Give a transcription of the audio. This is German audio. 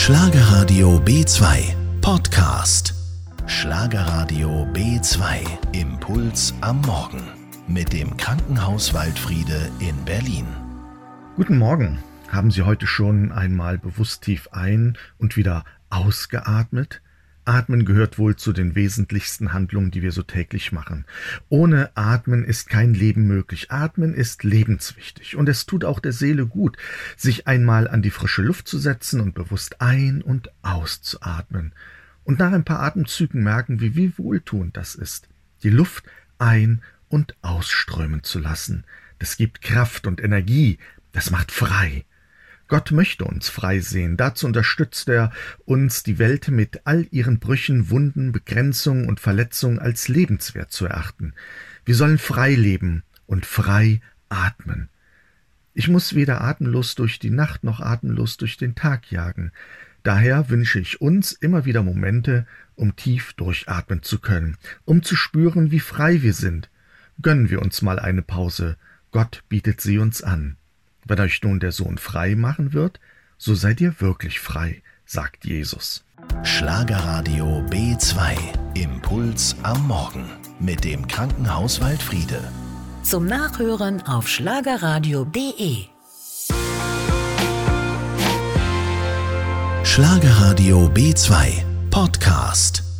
Schlagerradio B2 Podcast. Schlagerradio B2 Impuls am Morgen mit dem Krankenhaus Waldfriede in Berlin. Guten Morgen. Haben Sie heute schon einmal bewusst tief ein- und wieder ausgeatmet? Atmen gehört wohl zu den wesentlichsten Handlungen, die wir so täglich machen. Ohne Atmen ist kein Leben möglich. Atmen ist lebenswichtig und es tut auch der Seele gut, sich einmal an die frische Luft zu setzen und bewusst ein- und auszuatmen. Und nach ein paar Atemzügen merken wir, wie wohltuend das ist, die Luft ein- und ausströmen zu lassen. Das gibt Kraft und Energie, das macht frei. Gott möchte uns frei sehen. Dazu unterstützt er uns, die Welt mit all ihren Brüchen, Wunden, Begrenzungen und Verletzungen als lebenswert zu erachten. Wir sollen frei leben und frei atmen. Ich muss weder atemlos durch die Nacht noch atemlos durch den Tag jagen. Daher wünsche ich uns immer wieder Momente, um tief durchatmen zu können, um zu spüren, wie frei wir sind. Gönnen wir uns mal eine Pause. Gott bietet sie uns an. Wenn euch nun der Sohn frei machen wird, so seid ihr wirklich frei, sagt Jesus. Schlagerradio B2 Impuls am Morgen mit dem Krankenhaus Waldfriede. Zum Nachhören auf schlagerradio.de. Schlagerradio B2 Podcast.